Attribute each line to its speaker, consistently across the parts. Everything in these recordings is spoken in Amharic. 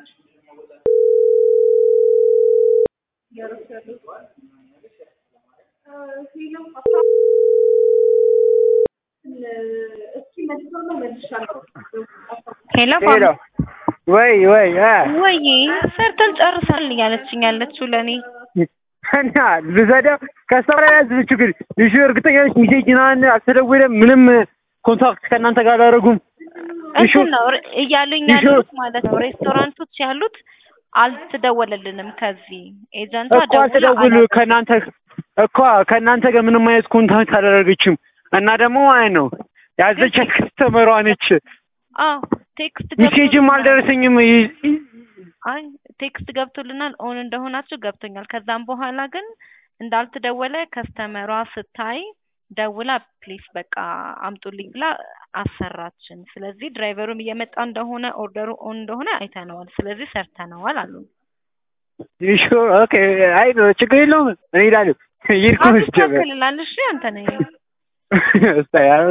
Speaker 1: Hello.
Speaker 2: ወይ
Speaker 1: ሰርተን ጨርሰን ያለችኝ ያለችው ለኔ
Speaker 2: እና ልዘዳ ከስተመራዝ ችግር ልጅ እርግጠኛ ነኝ ሚሴጅናን አልተደወለም ምንም ኮንታክት ከናንተ ጋር አላደረጉም
Speaker 1: እሺ ነው እያሉኝ ያሉት ማለት ነው ሬስቶራንቶች ያሉት አልተደወለልንም ከዚህ ኤጀንቷ
Speaker 2: አልተደወሉ ከናንተ ጋር ምንም አይነት ኮንታክት አላደረገችም እና ደግሞ አይ ነው ያዘች ከስተመሯ ነች
Speaker 1: ቴክስት
Speaker 2: ሚሴጅም አልደረሰኝም
Speaker 1: አይ ቴክስት ገብቶልናል ኦን እንደሆናችሁ ገብቶኛል ከዛም በኋላ ግን እንዳልተደወለ ከስተመሯ ስታይ ደውላ ፕሊስ በቃ አምጡልኝ ብላ አሰራችን ስለዚህ ድራይቨሩም እየመጣ እንደሆነ ኦርደሩ ኦን እንደሆነ አይተነዋል ስለዚህ ሰርተነዋል አሉ
Speaker 2: ይሹ ኦኬ አይ ነው ችግር የለውም እኔ ይላል ይርኩስ
Speaker 1: ጀበል እሺ አንተ ነህ
Speaker 2: እስታያው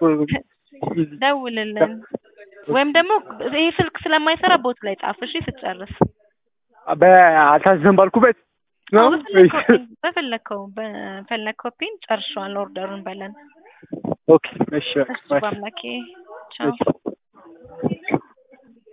Speaker 1: ደውልልን ወይም ደግሞ ይሄ ስልክ ስለማይሰራ ቦት ላይ ጻፍ እሺ ስትጨርስ
Speaker 2: በአልታዘም ባልኩበት ነው
Speaker 1: በፈለከው ፒን ጨርሻለሁ ኦርደሩን በለን
Speaker 2: ኦኬ እሺ
Speaker 1: ባምላኬ ቻው